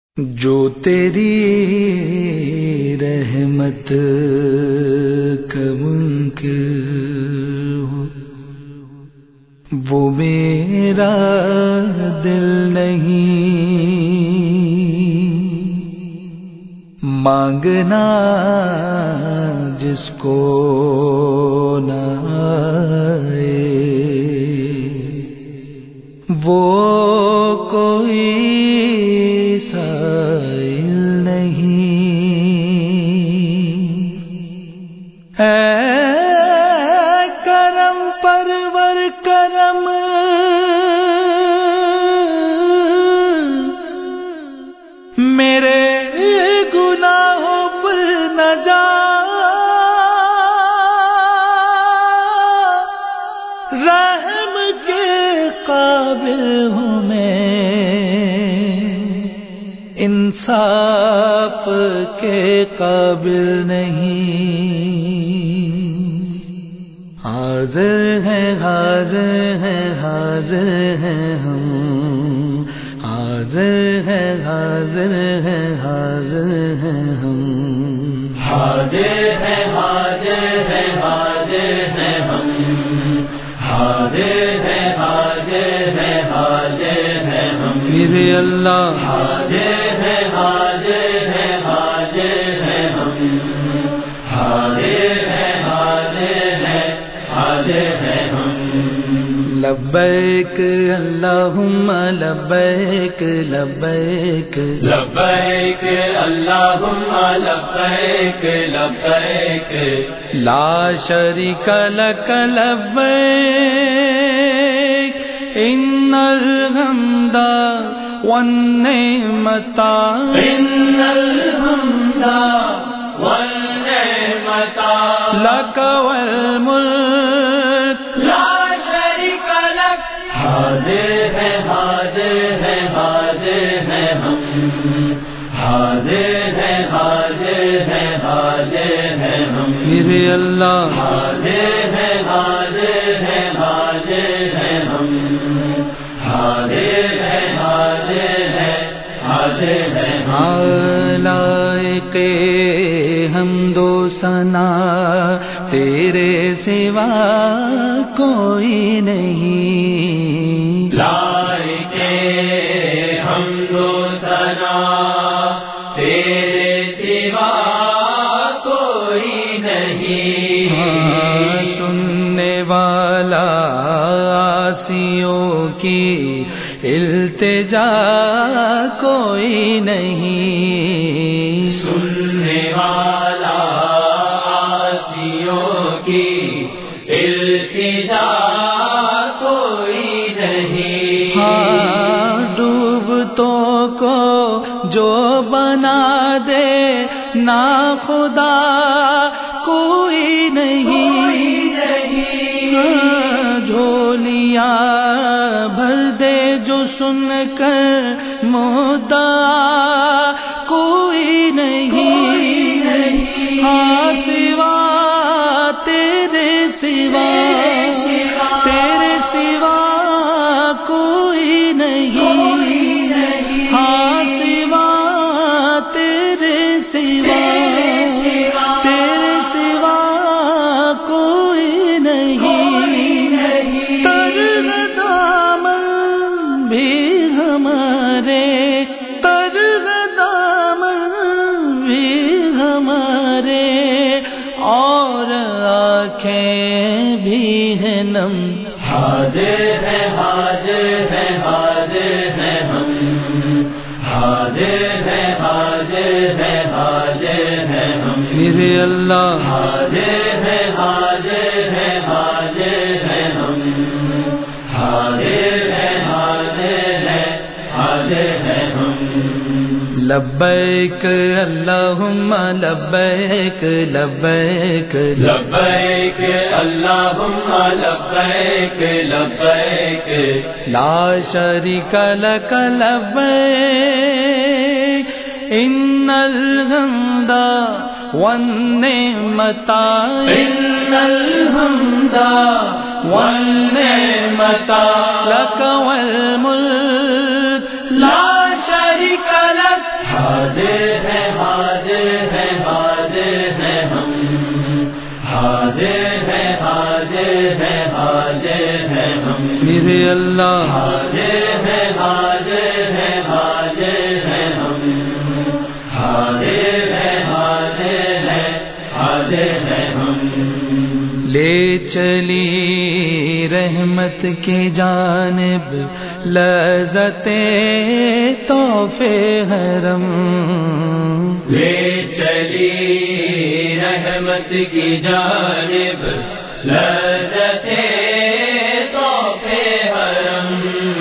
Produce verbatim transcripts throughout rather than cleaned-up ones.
جو تیری رحمت کا منکر ہو وہ میرا دل نہیں، مانگنا جس کو نہ آئے وہ کوئی سائل نہیں۔ اے کرم پرور کرم میرے گناہوں پر نہ جا، رحم کے قابل ہوں میں، انصاف کے قابل نہیں۔ حاضر ہے حاضر ہے حاضر ہے ہم، حاضر ہے حاضر ہے حاضر ہے ہم، حاضر ہے حاضر ہے حاضر ہے ہم، حاضر ہے حاضر ہے حاضر ہے ہم، میرے اللہ حاضر ہے حاضر ہے حاضر ہے ہم، حاضر ہے حاضر ہے حاضر ہے ہم۔ لبیک اللہم لبیک لبیک لبیک اللہم لبیک لبیک لا شریک لک لبیک ان الحمد والنعمت ان الحمد والنعمت لک والملک لا شریک لک۔ حاضر ہے حاضر ہے حاضر ہے ہم، حاضر ہے حاضر ہے حاضر ہے ہم، میرے اللہ حاضر ہے حاضر ہے حاضر ہے ہم، حاضر ہے حاضر ہے حاضر ہے ہم۔ لائق حمد و ثنا تیرے سوا کوئی نہیں، لائق حمد و ثنا تیرے سوا کوئی نہیں، سننے والا آسیوں کی التجا کوئی نہیں، سننے والا آسیوں کی التجا کوئی نہیں، ہاں ڈوبتوں کو جو بنا دے نا خدا کوئی نہیں، ہاں جھولیاں بھر دے جو سن کر مدعا کوئی نہیں، ہاں سوا تیرے سوا تیرے سوا کوئی نہیں، ہاں سوا تیرے سوا تیرے سوا کوئی نہیں، تر دامن بھی ہمارے تر دامن بھی ہمارے اور آنکھیں بھی ہیں نم، حاضر ہے حاضر ہے حاضر ہے ہم، حاضر ہے حاضر ہے حاضر ہے ہم، میرے اللہ حاضر ہے حاضر ہے حاضر ہے ہم، حاضر ہے حاضر ہے حاضر ہے ہم۔ لبیک اللہم لبیک لبیک لبیک اللہم لبیک لبیک لا شریک لک لبیک ان الحمد والنعمت ان الحمد والنعمت لک والملک لا شریک لک حاضر ہیں حاضر ہیں حاضر ہیں ہم، حاضر ہیں حاضر ہیں حاضر ہیں ہم، میرے اللہ حاضر ہیں حاضر ہیں حاضر ہیں ہم، حاضر ہیں حاضر ہیں حاضر ہیں ہم، لے چلی رحمت کی جانب لذتیں تحفے حرم، لے چلی رحمت کی جانب لذتیں تحفے حرم،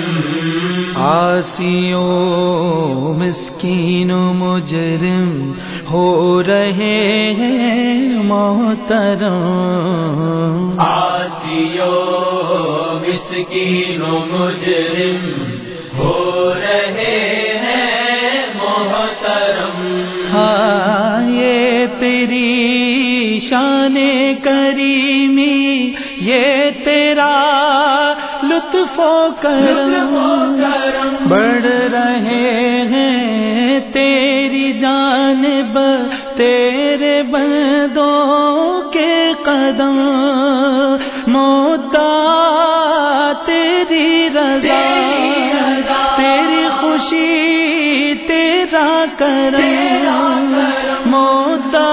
عاصی و مسکین و مجرم ہو رہے ہیں محترم، عاصی و مسکین و مجرم ہو رہے ہیں محترم، ہاں یہ تیری شان کریمی، یہ تیرا لطف و کرم، بڑھ رہے ہیں تیری جانب تیرے بندوں کے قدم، مدعا تیری رضا تیری خوشی تیرا کرم، مدعا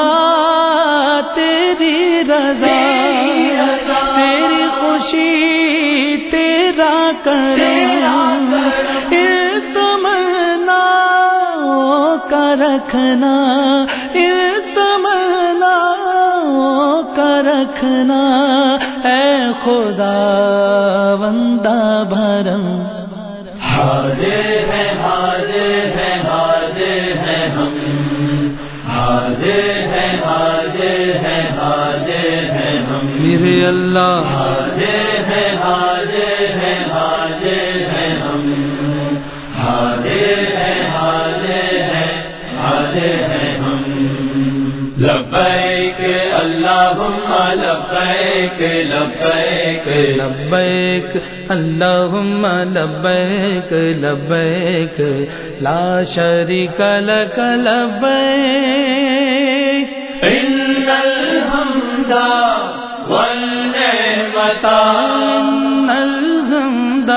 تیری رضا تیری خوشی تیرا کرم، تمنا کا رکھنا تمنا کا رکھنا اے خدا بندہ بھرم، حاضر ہیں حاضر ہیں حاضر ہیں ہم، حاضر ہیں حاضر ہیں حاضر ہیں ہم، میرے اللہ حاضر ہیں حاضر ہیں حاضر ہیں ہم، حاضر ہیں حاضر ہیں حاضر ہیں ہم، لبیک اللہم لبیک لبیک لبیک اللہم لبیک لبیک لا شریک لک لبیک، ان الحمد والنعمت ان الحمد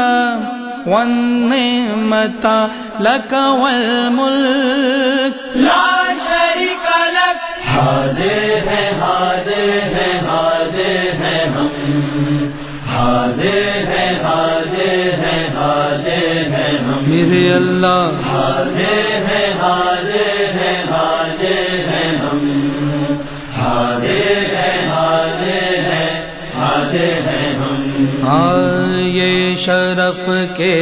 والنعمت لک والملک لا شریک لک، حاضر ہیں حاضر ہیں حاضر ہیں ہم، حاضر ہیں حاضر ہیں حاضر ہیں ہم، میرے اللہ حاضر ہیں حاضر ہیں حاضر ہیں ہم، حاضر ہیں حاضر ہیں حاضر ہیں ہم، ہاں یہ شرف کے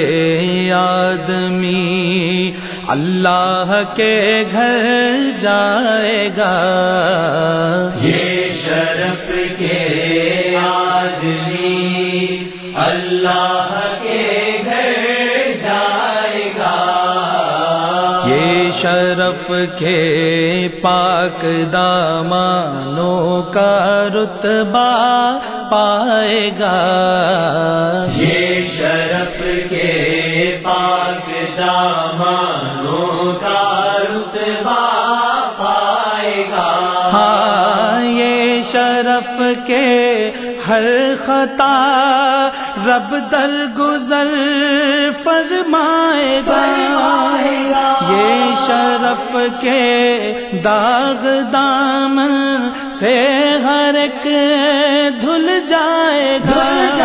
آدمی اللہ کے گھر جائے گا، یہ شرف کے آدمی اللہ کے گھر جائے گا، یہ شرف کے پاک دامانوں کا رتبہ پائے گا، یہ شرف کے پاک دامانوں کا رتبہ پائے گا، ہاں یہ شرف کے ہر خطا رب در گزر فرمائے گا، یہ شرف کے داغ دامن سے ہر ایک دھل جائے گا،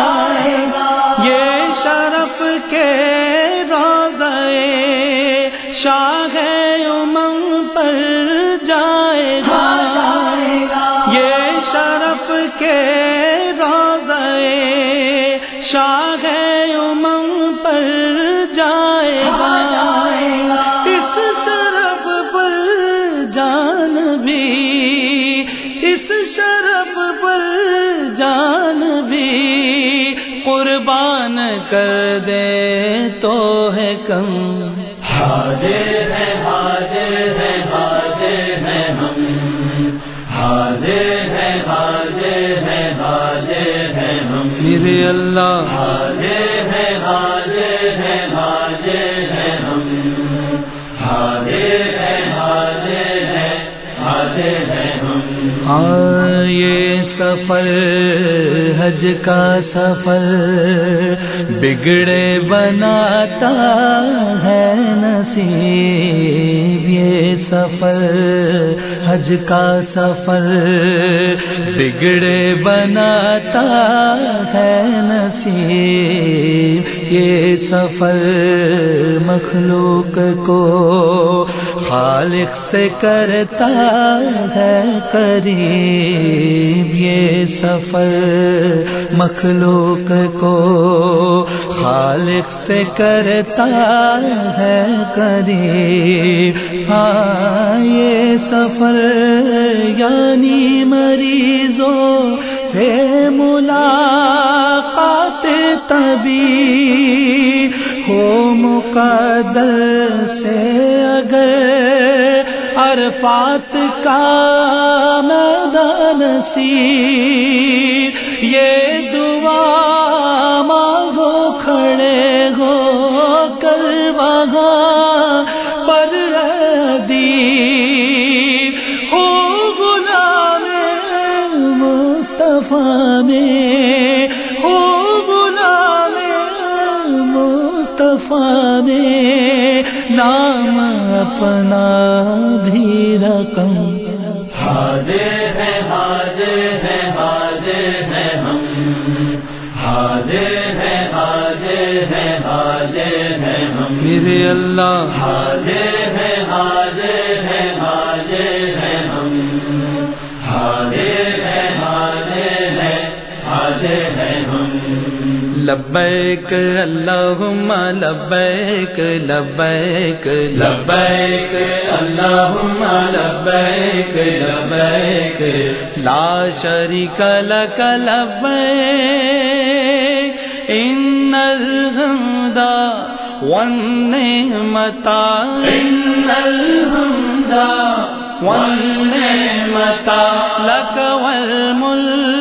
یہ شرف کے روضے شاہ امم پر جائے گا، یہ شرف کے روضے شاہ امم پر جائے گا، اس شرف پر جان بھی اس شرف پر جان بھی قربان کر دے تو ہے کم، حاضر ہے حاضر ہے حاضر ہے ہم، حاضر ہے حاضر ہے حاضر ہے ہم، میرے اللہ حاضر ہے حاضر ہے حاضر ہے ہم، حاضر ہے ہاں یہ سفر حج کا سفر بگڑے بناتا ہے نصیب، یہ سفر حج کا سفر بگڑے بناتا ہے نصیب، یہ سفر مخلوق کو خالق سے کرتا ہے قریب، یہ سفر مخلوق کو خالق سے کرتا ہے قریب۔ ہاں یہ سفر یعنی مریضوں سے ملاقات طبیب ہو مقدر سے اگر عرفات کا میدان نصیب، یہ دعا مانگو کھڑے ہو کر وہاں پر ادیب، ہو غلام مصطفیٰ میں، ہو غلام مصطفیٰ میں، نام اپنا بھی رقم۔ حاضر ہے حاضر ہے حاضر ہے ہم، حاضر ہے حاضر ہے حاضر ہے ہم، میرے اللہ حاضر ہے حاضر ہے حاضر ہے ہم، حاضر ہے حاضر ہے حاضر ہے ہم۔ لبیک اللہم لبیک لبیک لبیک اللہم لبیک لبیک لا شریک لک لبیک ان الحمد والنعمت ان الحمد والنعمت لک والملک